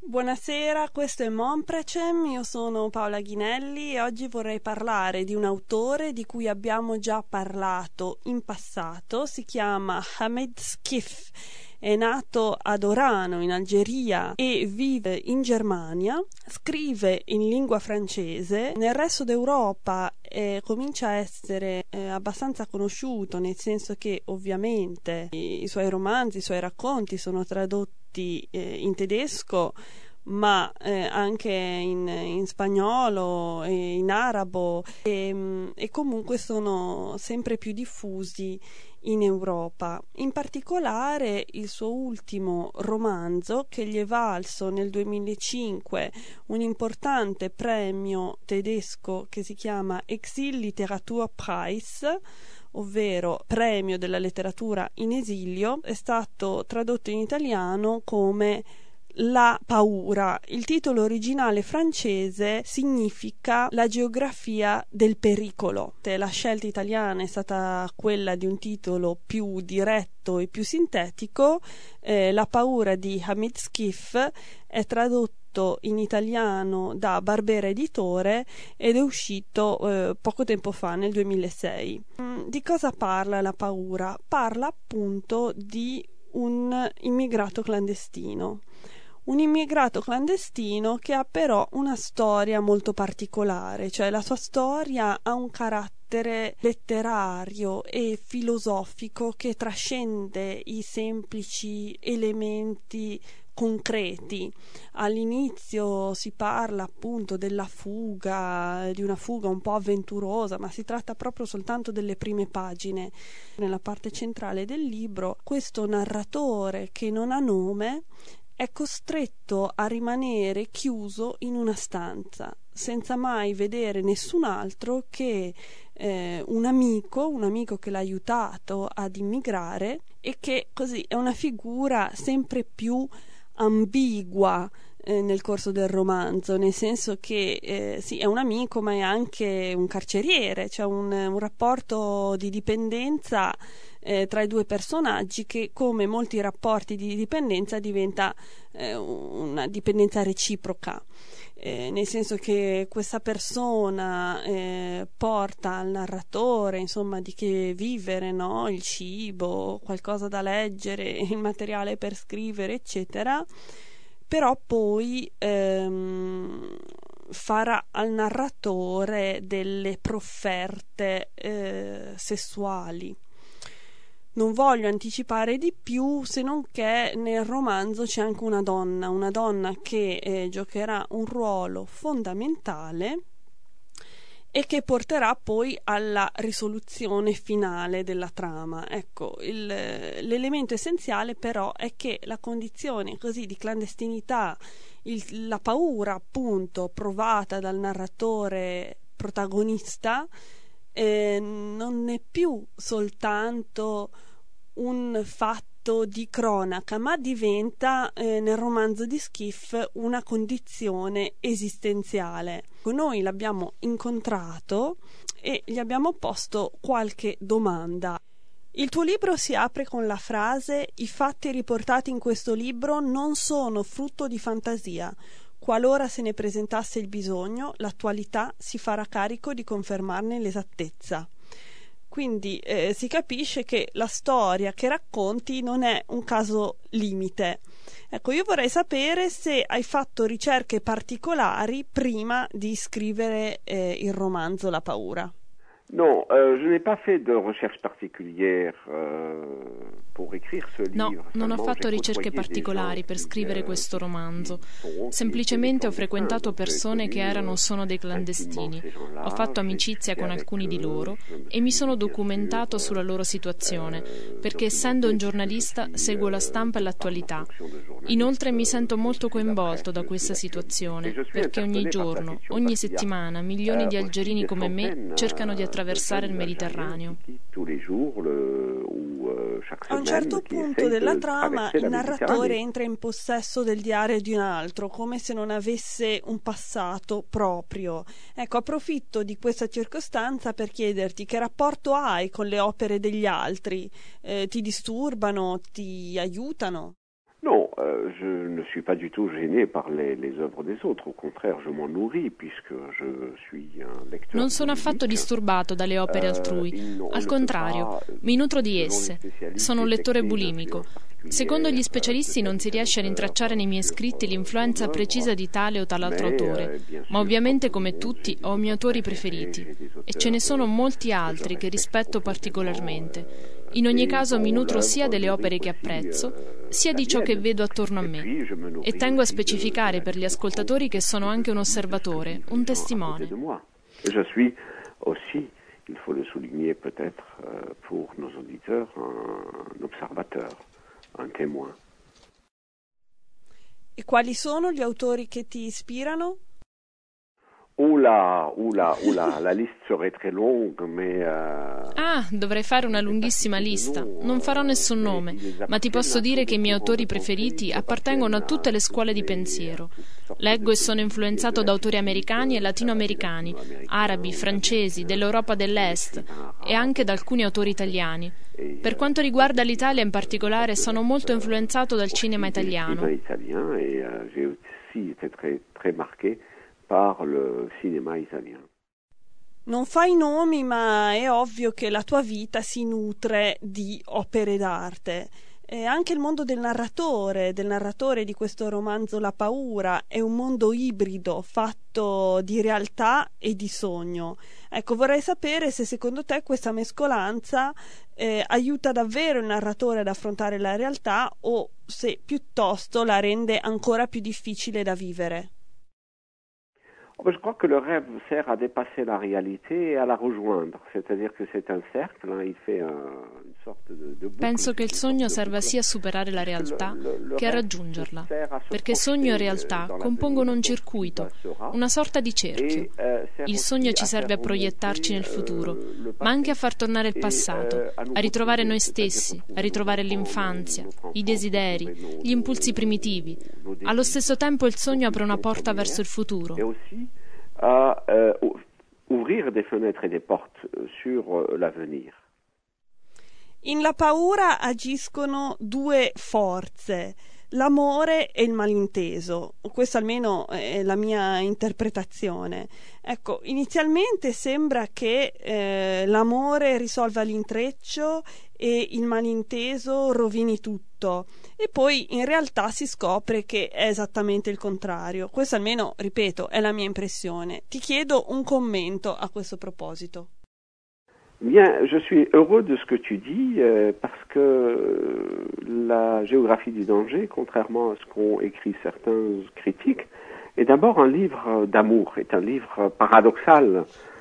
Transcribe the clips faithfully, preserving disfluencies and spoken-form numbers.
Buonasera, questo è Monprecem, io sono Paola Ghinelli e oggi vorrei parlare di un autore di cui abbiamo già parlato in passato. Si chiama Hamid Skif, è nato ad Orano in Algeria e vive in Germania, scrive in lingua francese. Nel resto d'Europa eh, comincia a essere eh, abbastanza conosciuto, nel senso che ovviamente i, i suoi romanzi, i suoi racconti sono tradotti Eh, in tedesco, ma eh, anche in, in spagnolo e in arabo e, e comunque sono sempre più diffusi in Europa. In particolare il suo ultimo romanzo, che gli è valso nel duemilacinque un importante premio tedesco che si chiama Exil Literaturpreis, ovvero premio della letteratura in esilio, è stato tradotto in italiano come La paura. Il titolo originale francese significa La geografia del pericolo. La scelta italiana è stata quella di un titolo più diretto e più sintetico. Eh, La paura di Hamid Skif è tradotto in italiano da Barbera Editore ed è uscito eh, poco tempo fa, nel duemilasei. Di cosa parla La paura? Parla appunto di un immigrato clandestino. Un immigrato clandestino che ha però una storia molto particolare, cioè la sua storia ha un carattere letterario e filosofico che trascende i semplici elementi concreti. All'inizio si parla appunto della fuga, di una fuga un po' avventurosa, ma si tratta proprio soltanto delle prime pagine. Nella parte centrale del libro, questo narratore che non ha nome è costretto a rimanere chiuso in una stanza senza mai vedere nessun altro che eh, un amico, un amico che l'ha aiutato ad immigrare e che così è una figura sempre più ambigua eh, nel corso del romanzo, nel senso che eh, sì, è un amico ma è anche un carceriere, c'è un, un rapporto di dipendenza eh, tra i due personaggi che, come molti rapporti di dipendenza, diventa eh, una dipendenza reciproca. Eh, nel senso che questa persona eh, porta al narratore insomma di che vivere, no? Il cibo, qualcosa da leggere, il materiale per scrivere, eccetera, però poi ehm, farà al narratore delle profferte eh, sessuali. Non voglio anticipare di più, se non che nel romanzo c'è anche una donna, una donna che eh, giocherà un ruolo fondamentale e che porterà poi alla risoluzione finale della trama. Ecco, il, l'elemento essenziale però è che la condizione così di clandestinità, il, la paura appunto provata dal narratore protagonista, Eh, non è più soltanto un fatto di cronaca, ma diventa eh, nel romanzo di Skif una condizione esistenziale. Noi l'abbiamo incontrato e gli abbiamo posto qualche domanda. Il tuo libro si apre con la frase: i fatti riportati in questo libro non sono frutto di fantasia. Qualora se ne presentasse il bisogno, l'attualità si farà carico di confermarne l'esattezza. Quindi eh, si capisce che la storia che racconti non è un caso limite. Ecco, io vorrei sapere se hai fatto ricerche particolari prima di scrivere eh, il romanzo La paura. Non, euh, je n'ai pas fait de recherche particulière euh, pour écrire ce livre. No, non ho fatto ricerche particolari per scrivere questo romanzo. Semplicemente ho frequentato persone che erano o sono dei clandestini. Ho fatto amicizia con alcuni di loro e mi sono documentato sulla loro situazione, perché essendo un giornalista seguo la stampa e l'attualità. Inoltre mi sento molto coinvolto da questa situazione, perché ogni giorno, ogni settimana, milioni di algerini come me cercano di attraversare il Mediterraneo. A un certo punto della trama il narratore entra in possesso del diario di un altro, come se non avesse un passato proprio. Ecco, approfitto di questa circostanza per chiederti che rapporto hai con le opere degli altri? Eh, ti disturbano? Ti aiutano? No, euh, je ne suis pas du tout gêné par les, les œuvres des autres, au contraire, je m'en nourris puisque je suis un lecteur. Non sono affatto disturbato dalle opere altrui, al contrario, mi nutro di esse. Sono un lettore bulimico. Secondo gli specialisti non si riesce a rintracciare nei miei scritti l'influenza precisa di tale o tall'altro autore, ma ovviamente come tutti ho i miei autori preferiti e ce ne sono molti altri che rispetto particolarmente. In ogni caso mi nutro sia delle opere che apprezzo, sia di ciò che vedo attorno a me e tengo a specificare per gli ascoltatori che sono anche un osservatore, un testimone. Je suis aussi, il faut le souligner peut-être pour nos auditeurs, un observateur, un témoin. E quali sono gli autori che ti ispirano? Oula, oula, oula, la liste serait très longue, mais... Uh... Ah, dovrei fare una lunghissima lista. Non farò nessun nome, ma ti posso dire che i miei autori preferiti appartengono a tutte le scuole di pensiero. Leggo e sono influenzato da autori americani e latinoamericani, arabi, francesi, dell'Europa dell'Est e anche da alcuni autori italiani. Per quanto riguarda l'Italia in particolare, sono molto influenzato dal cinema italiano. Par le cinéma italien. Non fai nomi, ma è ovvio che la tua vita si nutre di opere d'arte. E anche il mondo del narratore, del narratore di questo romanzo La paura, è un mondo ibrido, fatto di realtà e di sogno. Ecco, vorrei sapere se secondo te questa mescolanza eh, aiuta davvero il narratore ad affrontare la realtà o se piuttosto la rende ancora più difficile da vivere. Je crois que le rêve sert à dépasser la réalité et à la rejoindre, c'est-à-dire que c'est un cercle, hein, il fait un, une sorte de, de boucle. Penso che il sogno serva sia a superare la realtà che a raggiungerla, perché sogno e realtà compongono un circuito, una sorta di cerchio. Il sogno ci serve a proiettarci nel futuro, ma anche a far tornare il passato, a ritrovare noi stessi, a ritrovare l'infanzia, i desideri, gli impulsi primitivi. Allo stesso tempo il sogno apre una porta verso il futuro. À euh, ouvrir des fenêtres et des portes sur euh, l'avenir. In La paura agiscono due forze, l'amore e il malinteso. Questa almeno è la mia interpretazione. Ecco, inizialmente sembra che eh, l'amore risolva l'intreccio e il malinteso rovini tutto, e poi in realtà si scopre che è esattamente il contrario. Questa almeno, ripeto, è la mia impressione. Ti chiedo un commento a questo proposito. Bien, je suis heureux de ce que tu dis euh, parce que la géographie du danger, contrairement à ce qu'ont écrit certains critiques, est d'abord un livre d'amour, est un livre paradoxal.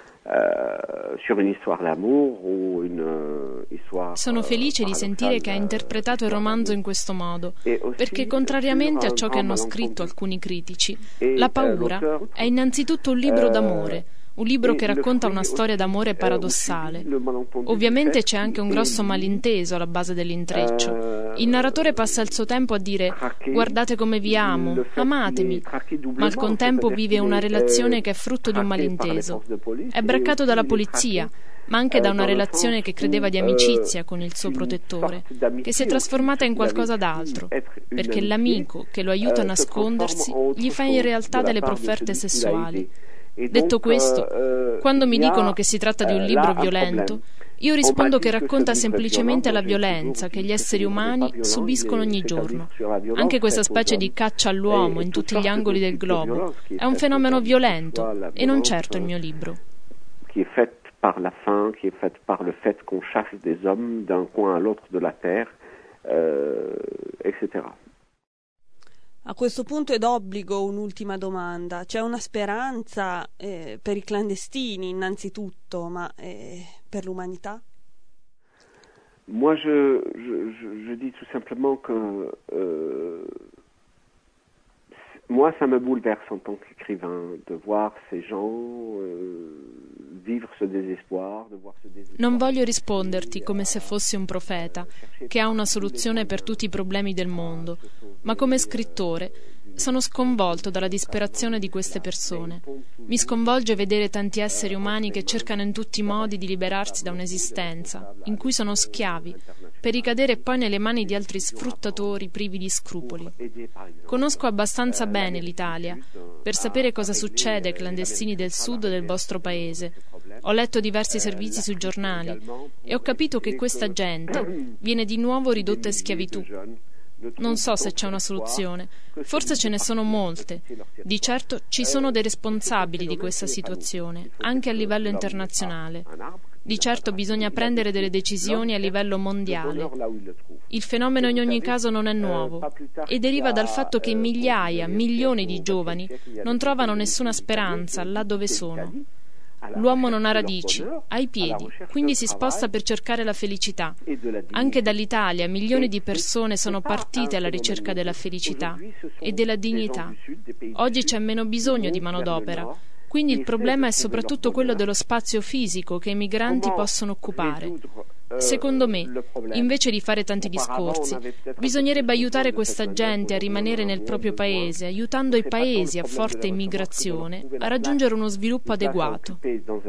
Sur une histoire d'amour o une histoire. Sono felice di sentire che hai interpretato il romanzo in questo modo, perché contrariamente a ciò che hanno scritto alcuni critici, La paura è innanzitutto un libro d'amore, un libro che racconta una storia d'amore paradossale. Ovviamente c'è anche un grosso malinteso alla base dell'intreccio. Il narratore passa il suo tempo a dire «guardate come vi amo, amatemi», ma al contempo vive una relazione che è frutto di un malinteso. È braccato dalla polizia, ma anche da una relazione che credeva di amicizia con il suo protettore, che si è trasformata in qualcosa d'altro, perché l'amico che lo aiuta a nascondersi gli fa in realtà delle profferte sessuali. Detto questo, quando mi dicono che si tratta di un libro violento, io rispondo che racconta semplicemente la violenza che gli esseri umani subiscono ogni giorno. Anche questa specie di caccia all'uomo in tutti gli angoli del globo è un fenomeno violento e non certo il mio libro. Qui est faite par la faim, qui est faite par le fait qu'on chasse des hommes d'un coin à l'autre de la terre, euh, et cetera. A questo punto è d'obbligo un'ultima domanda. C'è una speranza eh, per i clandestini innanzitutto, ma eh, per l'umanità? Moi je, je, je, je dis tout simplement que euh, moi ça me bouleverse en tant qu'écrivain de voir ces gens euh, vivre ce désespoir, de voir ce désespoir. Non voglio risponderti come se fossi un profeta che ha una soluzione per tutti i problemi del mondo, ma come scrittore sono sconvolto dalla disperazione di queste persone. Mi sconvolge vedere tanti esseri umani che cercano in tutti i modi di liberarsi da un'esistenza in cui sono schiavi, per ricadere poi nelle mani di altri sfruttatori privi di scrupoli. Conosco abbastanza bene l'Italia per sapere cosa succede ai clandestini del sud del vostro paese. Ho letto diversi servizi sui giornali e ho capito che questa gente viene di nuovo ridotta in schiavitù. Non so se c'è una soluzione, forse ce ne sono molte. Di certo ci sono dei responsabili di questa situazione, anche a livello internazionale. Di certo bisogna prendere delle decisioni a livello mondiale. Il fenomeno in ogni caso non è nuovo e deriva dal fatto che migliaia, milioni di giovani non trovano nessuna speranza là dove sono. L'uomo non ha radici, ha i piedi, quindi si sposta per cercare la felicità. Anche dall'Italia milioni di persone sono partite alla ricerca della felicità e della dignità. Oggi c'è meno bisogno di manodopera, quindi il problema è soprattutto quello dello spazio fisico che i migranti possono occupare. Secondo me, invece di fare tanti discorsi, bisognerebbe aiutare questa gente a rimanere nel proprio paese, aiutando i paesi a forte immigrazione a raggiungere uno sviluppo adeguato.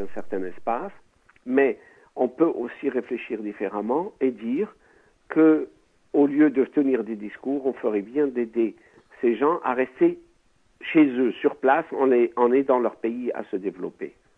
Mais on peut aussi réfléchir différemment et dire que, au lieu de tenir des discours, on ferait bien d'aider ces gens à rester chez eux, sur place, en aidant leur pays à se développer.